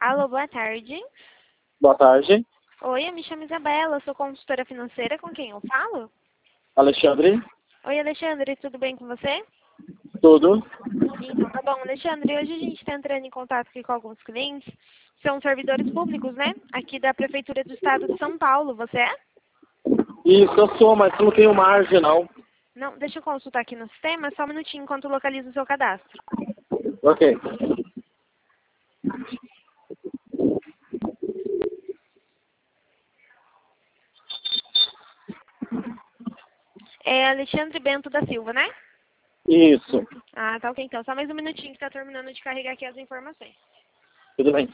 Alô, boa tarde. Boa tarde. Oi, eu me chamo Isabela, sou consultora financeira, com quem eu falo? Alexandre. Oi, Alexandre, tudo bem com você? Tudo? Então, tá bom, Alexandre, hoje a gente está entrando em contato aqui com alguns clientes, são servidores públicos, né? Aqui da Prefeitura do Estado de São Paulo, você é? Isso, eu sou, mas não tenho margem, não. Não, deixa eu consultar aqui no sistema, só um minutinho enquanto eu localizo o seu cadastro. Ok. É Alexandre Bento da Silva, né? Isso. Ah, tá ok, então. Só mais um minutinho que tá terminando de carregar aqui as informações. Tudo bem.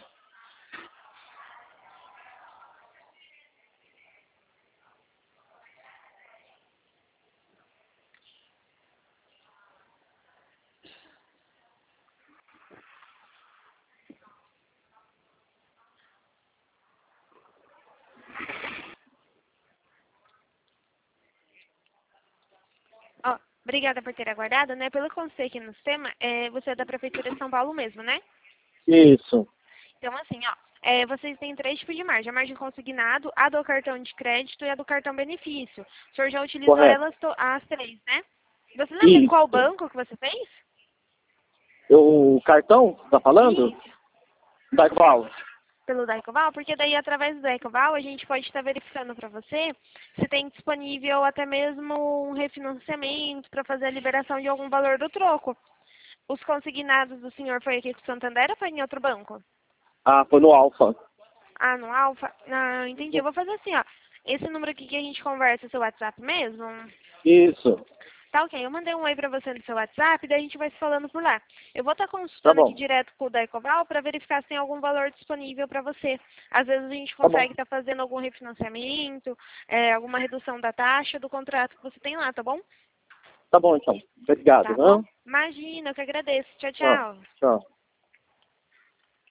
Ó, obrigada por ter aguardado, né? Pelo que eu sei aqui no sistema, você é da Prefeitura de São Paulo mesmo, né? Isso. Então, assim, ó, vocês têm três tipos de margem. A margem consignado, a do cartão de crédito e a do cartão benefício. O senhor já utilizou Correto. elas as três, né? Você lembra em qual Isso. banco que você fez? O cartão, tá falando? Isso. Da qual? Pelo Daicoval, porque daí através do Daicoval a gente pode estar verificando para você se tem disponível até mesmo um refinanciamento para fazer a liberação de algum valor do troco. Os consignados do senhor foi aqui com o Santander ou foi em outro banco? Ah, foi no Alfa. Ah, no Alfa? Ah, entendi. Eu vou fazer assim, ó. Esse número aqui que a gente conversa é seu WhatsApp mesmo? Isso. Tá ok, eu mandei um oi pra você no seu WhatsApp, daí a gente vai se falando por lá. Eu vou estar Tá consultando aqui bom. direto com o Daicoval para verificar se tem algum valor disponível para você. Às vezes a gente Tá bom. consegue estar fazendo algum refinanciamento, alguma redução da taxa do contrato que você tem lá, tá bom? Tá bom, então. Obrigado, Tá bom? né? Imagina, eu que agradeço. Tchau, Tchau. tchau. Tchau.